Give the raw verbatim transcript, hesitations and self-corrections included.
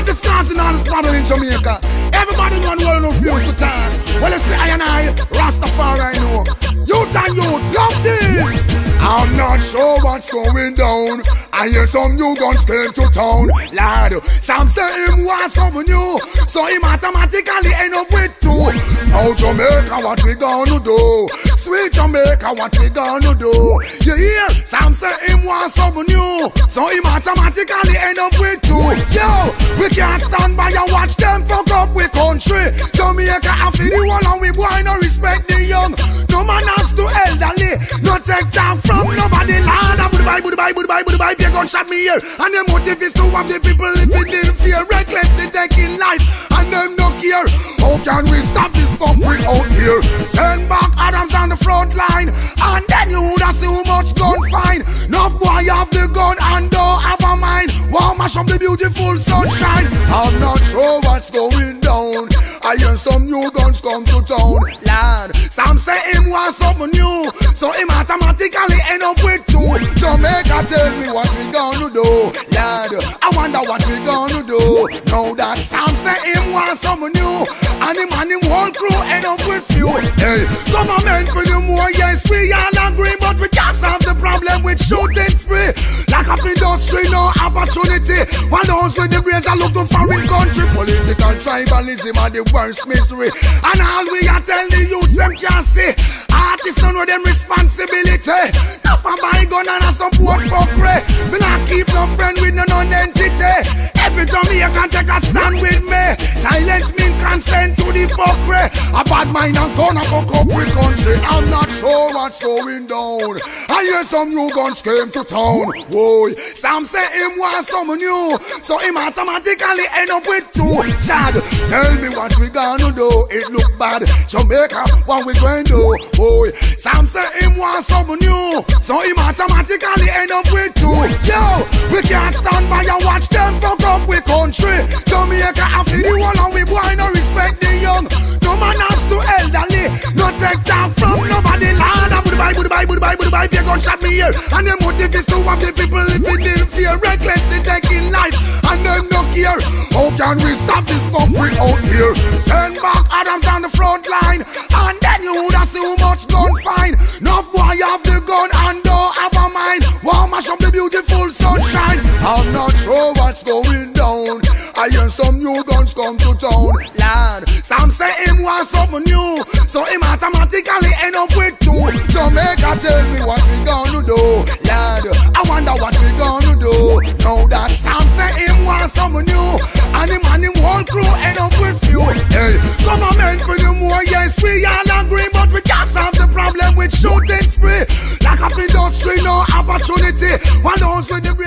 what it's causing all this problem in Jamaica. Everybody know the world no feels to talk. Well, you see, I and I, Rastafari know. Youth and youth, love this. I'm not sure what's going down. I hear some new guns came to town. Lad, some say him want something new, so he automatically end up with two. Now Jamaica, what we gonna do? Sweet Jamaica, what we gonna do? You hear? Some say him want something new, so he automatically end up with two. Yo, we can't stand by and watch them fuck up with country. Jamaica, I feel the one and we boy no respect the young. No man has to elderly, no take time from nobody. Lord, I would buy, would buy, would buy, would buy. They gun shot me here, and the motive is to have the people living in fear, recklessly taking life, and them no care. How can we stop this fuckery out here? Send back Adams on the front line, and then you would have see how much gun find. No boy have the gun and don't have a mind. Wow, mash up the beautiful sunshine. I'm not sure what's going down. I hear some new guns come to town. Lad, some say him want something new, so him automatically end up with two. Jamaica, tell me what we gonna do. Lad, I wonder what we gonna do. Now that some say him want something new, and him and him whole crew end up with few. Hey, government for the more, yes, we all agree, but we can't solve the problem with shooting spree. Lack of industry, no opportunity. While those with the brains are looking for in country. Political tribalism are the worst misery, and all we are tell the youth them can't see. Artists don't know them responsibility. Not for my gun and a support fuckery. Me not keep no friend with no non-entity. Every Jamaican take a stand with me. Silence mean consent to the fuckery. A bad mind and gonna fuck up with country. I'm not sure what's going down. I hear some new guns came to town. Whoa, some say him want some new, so him automatically end up with two. Chad, tell me what we gonna do. It look bad. Jamaica, what we going to do? Boy, some say him want some new, so him automatically end up with two. Yo, we can't stand by and watch them fuck up with country. Jamaica, I feel the one and we boy no respect the young. No man has to elderly, no take time from nobody. Lord, I would buy, would buy, would buy, would buy. They gun shot me here, and the motive is to have the people living in fear, recklessly taking life, and them no care. How can we stop this fuckery out here? Send back Adams on the front line, and then you would have see how much gun find. No boy have the gun and don't have a mind. Wow, mash up the beautiful sunshine. I'm not sure what's going down. I hear some new guns come to town. Lad, some say him want something new, so him automatically end up with two. Jamaica, tell me what we gonna do. Lad, I wonder what we gonna do. Now that some say him want something new, and him and him whole crew end up with few. Hey, government for the more, yes, we all agree, but we can't solve the problem with shooting spree. Lack of industry, no opportunity. While those with the